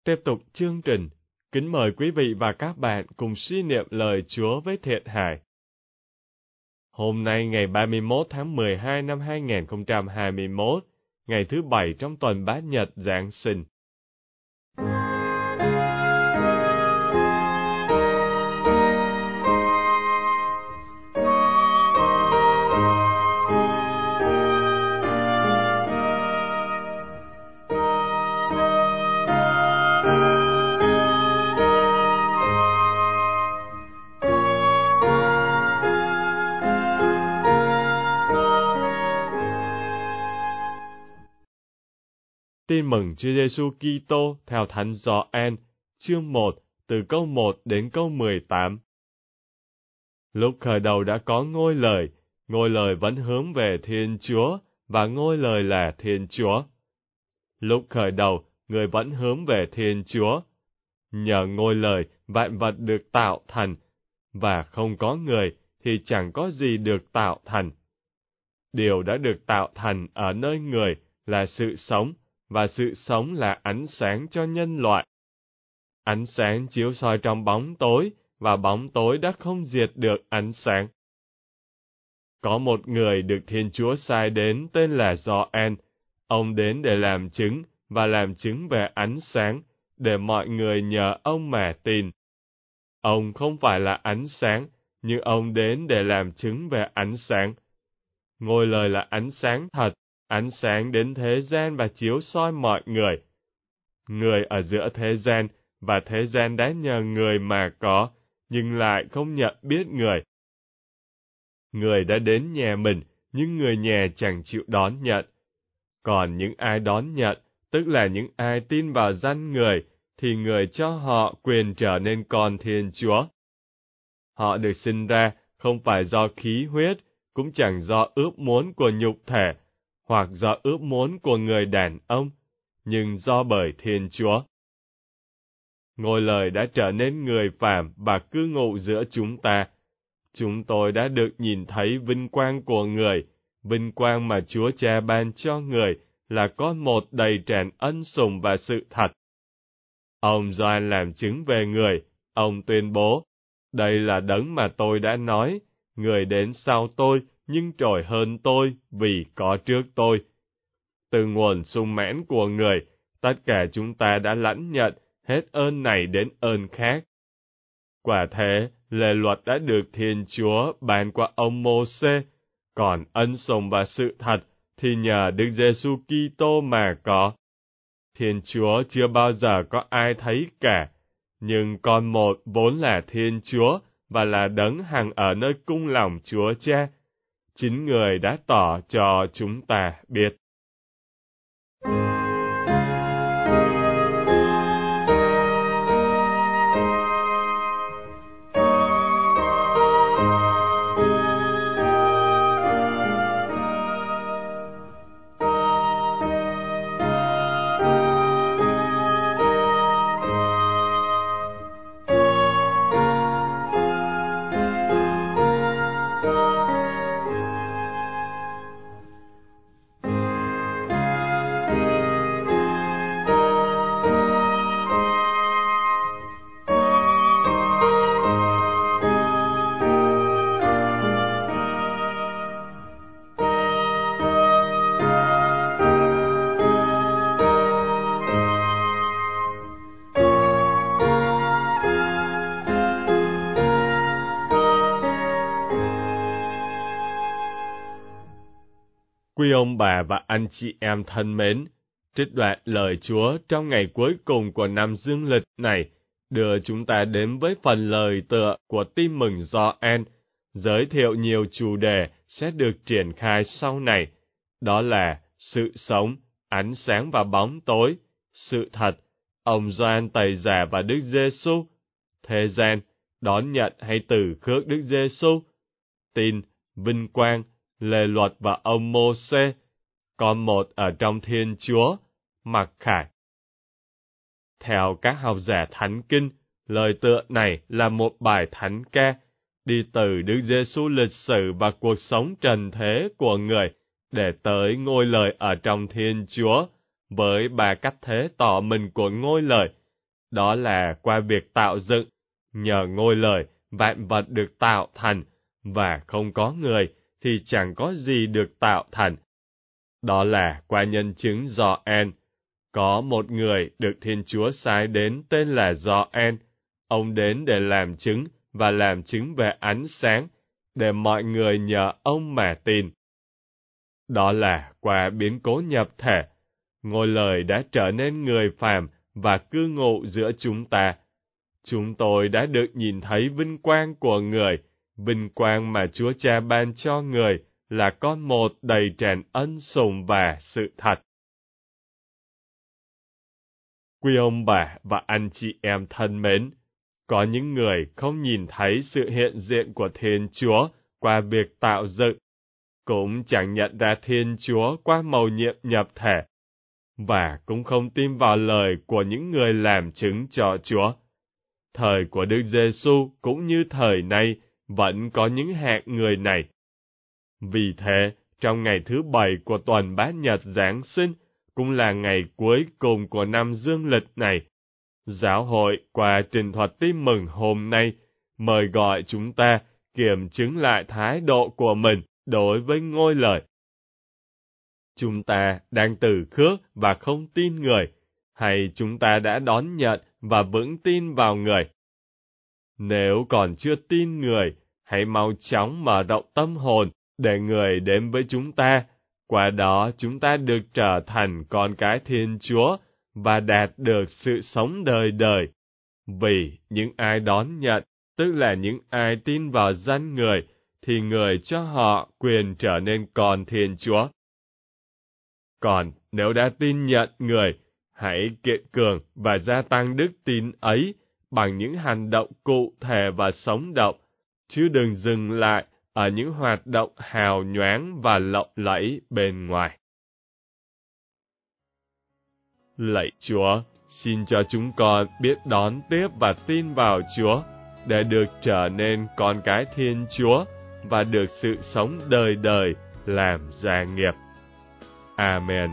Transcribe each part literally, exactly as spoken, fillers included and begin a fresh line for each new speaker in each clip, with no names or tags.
Tiếp tục chương trình, kính mời quý vị và các bạn cùng suy niệm lời Chúa với Thiện Hải. Hôm nay ngày ba mươi mốt tháng mười hai năm hai nghìn không trăm hai mươi mốt, ngày thứ bảy trong tuần Bát Nhật Giáng sinh. Tin mừng Chúa Giêsu Kitô theo Thánh Gioan, chương một, từ câu một đến câu mười tám. Lúc khởi đầu đã có ngôi lời, ngôi lời vẫn hướng về Thiên Chúa, và ngôi lời là Thiên Chúa. Lúc khởi đầu, người vẫn hướng về Thiên Chúa. Nhờ ngôi lời, vạn vật được tạo thành, và không có người thì chẳng có gì được tạo thành. Điều đã được tạo thành ở nơi người là sự sống, và sự sống là ánh sáng cho nhân loại. Ánh sáng chiếu soi trong bóng tối, và bóng tối đã không diệt được ánh sáng. Có một người được Thiên Chúa sai đến tên là Gioan. Ông đến để làm chứng, và làm chứng về ánh sáng, để mọi người nhờ ông mà tin. Ông không phải là ánh sáng, nhưng ông đến để làm chứng về ánh sáng. Ngôi lời là ánh sáng thật, ánh sáng đến thế gian và chiếu soi mọi người. Người ở giữa thế gian, và thế gian đã nhờ người mà có, nhưng lại không nhận biết người. Người đã đến nhà mình, nhưng người nhà chẳng chịu đón nhận. Còn những ai đón nhận, tức là những ai tin vào danh người, thì người cho họ quyền trở nên con Thiên Chúa. Họ được sinh ra không phải do khí huyết, cũng chẳng do ước muốn của nhục thể, hoặc do ước muốn của người đàn ông, nhưng do bởi Thiên Chúa. Ngôi lời đã trở nên người phàm và cư ngụ giữa chúng ta. Chúng tôi đã được nhìn thấy vinh quang của người, vinh quang mà Chúa Cha ban cho người, là con một đầy tràn ân sủng và sự thật. Ông Gioan làm chứng về người, ông tuyên bố, đây là đấng mà tôi đã nói, người đến sau tôi, nhưng trội hơn tôi, vì có trước tôi. Từ nguồn sung mãn của người, tất cả chúng ta đã lãnh nhận hết ơn này đến ơn khác. Quả thế, lề luật đã được Thiên Chúa ban qua ông Mô-sê, còn ân sủng và sự thật thì nhờ Đức Giêsu Kitô mà có. Thiên Chúa chưa bao giờ có ai thấy cả, nhưng con một vốn là Thiên Chúa và là đấng hằng ở nơi cung lòng Chúa Cha. Chính người đã tỏ cho chúng ta biết. Quý ông bà và anh chị em thân mến, trích đoạn lời Chúa trong ngày cuối cùng của năm dương lịch này đưa chúng ta đến với phần lời tựa của tin mừng Gioan, giới thiệu nhiều chủ đề sẽ được triển khai sau này, đó là sự sống, ánh sáng và bóng tối, sự thật, ông Gioan Tẩy Giả và Đức Giêsu, thế gian, đón nhận hay từ khước Đức Giêsu, tin, vinh quang, lề luật và ông Mô-sê, con một ở trong Thiên Chúa, mặc khải. Theo các học giả Thánh Kinh, lời tựa này là một bài thánh ca, đi từ Đức Giêsu lịch sử và cuộc sống trần thế của người, để tới ngôi lời ở trong Thiên Chúa, với ba cách thế tỏ mình của ngôi lời, đó là qua việc tạo dựng. Nhờ ngôi lời, vạn vật được tạo thành, và không có người thì chẳng có gì được tạo thành. Đó là qua nhân chứng Gioan. Có một người được Thiên Chúa sai đến tên là Gioan. Ông đến để làm chứng và làm chứng về ánh sáng, để mọi người nhờ ông mà tin. Đó là qua biến cố nhập thể. Ngôi lời đã trở nên người phàm và cư ngụ giữa chúng ta. Chúng tôi đã được nhìn thấy vinh quang của người, vinh quang mà Chúa Cha ban cho người là con một đầy tràn ân sủng và sự thật. Quý ông bà và anh chị em thân mến, có những người không nhìn thấy sự hiện diện của Thiên Chúa qua việc tạo dựng, cũng chẳng nhận ra Thiên Chúa qua mầu nhiệm nhập thể, và cũng không tin vào lời của những người làm chứng cho Chúa. Thời của Đức Giêsu cũng như thời nay vẫn có những hạng người này. Vì thế, trong ngày thứ bảy của tuần Bát Nhật Giáng sinh, cũng là ngày cuối cùng của năm dương lịch này, giáo hội qua trình thuật tin mừng hôm nay mời gọi chúng ta kiểm chứng lại thái độ của mình đối với ngôi lời. Chúng ta đang từ khước và không tin người, hay chúng ta đã đón nhận và vững tin vào người? Nếu còn chưa tin người, hãy mau chóng mở rộng tâm hồn để người đến với chúng ta. Qua đó chúng ta được trở thành con cái Thiên Chúa và đạt được sự sống đời đời. Vì những ai đón nhận, tức là những ai tin vào danh người, thì người cho họ quyền trở nên con Thiên Chúa. Còn nếu đã tin nhận người, hãy kiện cường và gia tăng đức tin ấy bằng những hành động cụ thể và sống động, chứ đừng dừng lại ở những hoạt động hào nhoáng và lộng lẫy bên ngoài. Lạy Chúa, xin cho chúng con biết đón tiếp và tin vào Chúa, để được trở nên con cái Thiên Chúa và được sự sống đời đời làm gia nghiệp. Amen.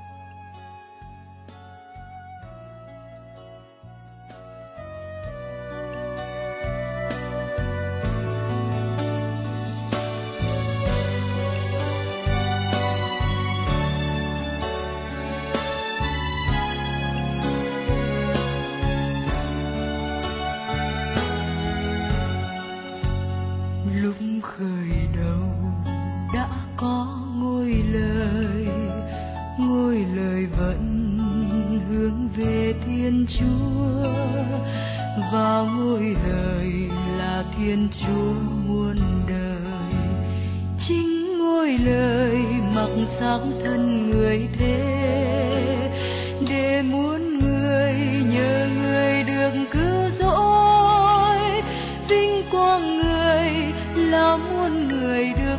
Lúc khởi đầu đã có ngôi lời, ngôi lời vẫn hướng về Thiên Chúa, và ngôi lời là Thiên Chúa muôn đời. Chính ngôi lời mặc xác thân người thế, để muôn người nhờ người được cứu rỗi. Vinh quang người là muôn người được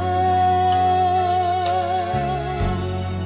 sống.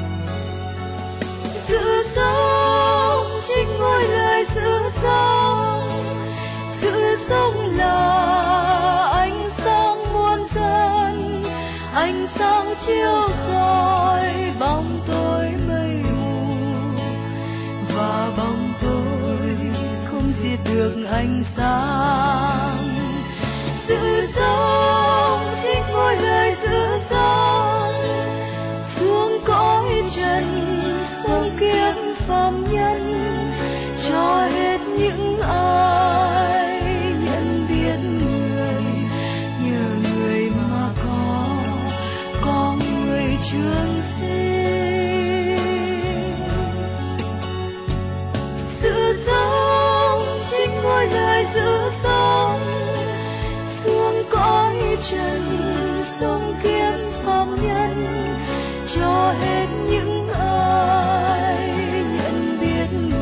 Sự sống chính ngôi lời sự sống, sự sống là ánh sáng muôn dân, ánh sáng chiếu soi bóng tối mây mù, và bóng tối không diệt được ánh sáng. Sự sống chính ngôi lời sự sống, xuống cõi trần sống kiếp phàm nhân, cho hết những ai nhận biết người, nhờ người mà có có người trường sinh. Sự sống chính ngôi lời sự sống, xuống cõi trần sống kiếp phàm nhân, cho hết những ai nhận biết